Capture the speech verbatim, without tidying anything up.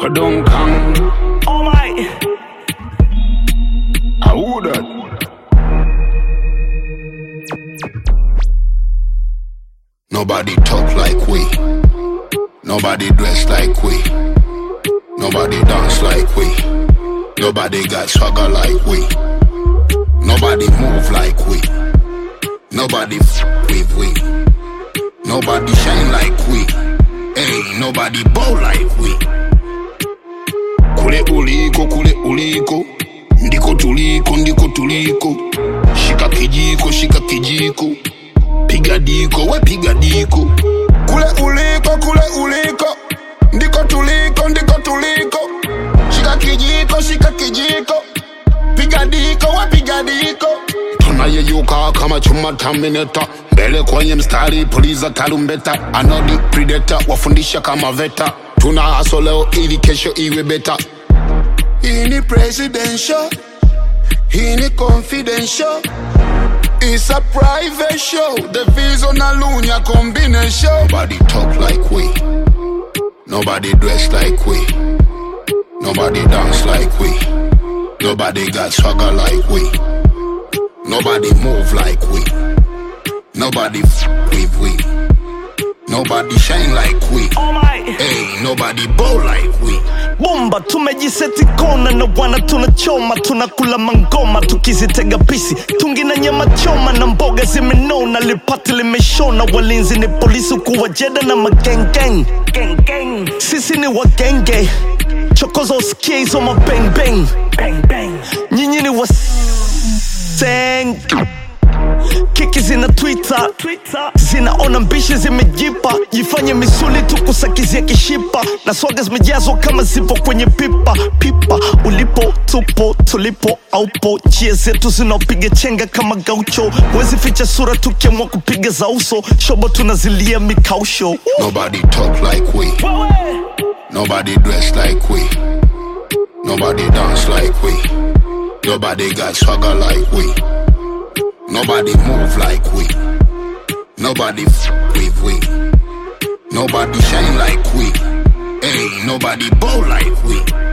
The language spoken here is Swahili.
Kodong Kang. All right. I would that. Nobody talk like we. Nobody dress like we. Nobody dance like we. Nobody got swagger like we. Nobody move like we. Nobody f with we. Nobody shine like we. Hey, nobody bow like we. Kule uliko, kule uliko. Ndiko tuliko, ndiko tuliko. Shika kijiko, shika kijiko. Piga diko, we piga diko. Kule uliko, kule uliko. Ndiko tuliko, ndiko tuliko. Shika kijiko, shika kijiko. Piga diko, we piga diko. Tunayeyuka kama chuma terminator. Mbele kwenye mstari, poliza tarumbeta. Anodi predator, wafundisha kama veta. Tuna haso leo ili kesho iwe beta. Hii ni presidential, hii ni confidential. It's a private show, the Vizo na Lunya combination. Nobody talk like we. Nobody dress like we. Nobody dance like we. Nobody got swagger like we. Nobody move like we. Nobody f with we. Nobody shine like we. All right. Hey, nobody bow like we. Bomba tumejiseti kona na wana tunachoma. Tunakula mangoma tukizitega pisi. Tungi na nyama choma na mboga zimenona. Lipati limeshona. Walinzi ni polisi kuwa jeda na mageng gang. Gang gang. Sisi ni wa genge. Chokozo skia hizo ma bang bang. Bang bang. Nyinyi ni wa seng. Kiki zina Twitter, Twitter. Zinaona mbishi zimejipa. Jifanye misuli tu kusakizia kishipa. Na swaga zimejazwa kama zipo kwenye pipa. Pipa, ulipo, tupo, tulipo, aupo. Njia zetu zinapiga chenga kama gaucho. Wezi ficha sura tukiamua kupiga za uso. Shobo tunazilia mikausho. Nobody talk like we. Nobody dress like we. Nobody dance like we. Nobody got swagger like we. Nobody move like we. Nobody f with we. Nobody shine like we. Hey, nobody bow like we.